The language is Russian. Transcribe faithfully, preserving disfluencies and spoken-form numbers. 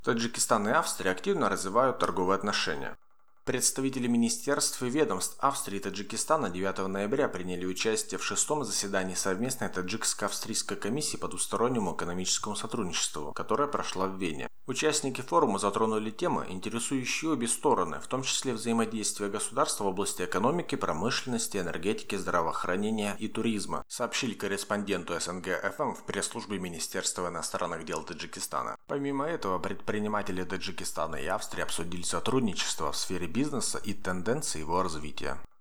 Таджикистан и Австрия активно развивают торговые отношения. Представители министерств и ведомств Австрии и Таджикистана девятого ноября приняли участие в шестом заседании совместной таджикско-австрийской комиссии по двустороннему экономическому сотрудничеству, которая прошла в Вене. Участники форума затронули темы, интересующие обе стороны, в том числе взаимодействие государств в области экономики, промышленности, энергетики, здравоохранения и туризма, сообщили корреспонденту эс эн гэ эф эм в пресс-службе Министерства иностранных дел Таджикистана. Помимо этого, предприниматели Таджикистана и Австрии обсудили сотрудничество в сфере бизнеса и тенденции его развития.